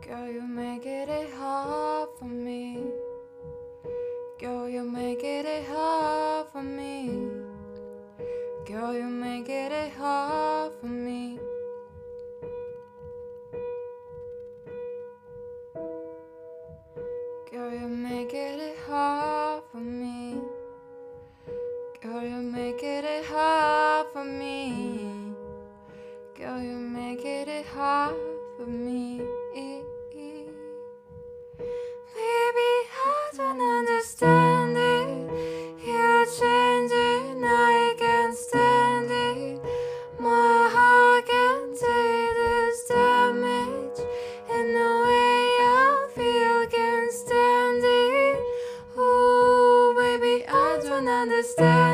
Girl, you make it hard for me. Girl, you make it hard for me. Girl, you make it hard for me. Girl, you make it hard for me. Girl, you make it hard for me. Girl, you make it hard for me. Baby, I don't understand it. You're changing, I can't stand it. My heart can't take this damage, and the way I feel can't stand it. Oh, baby, I don't understand.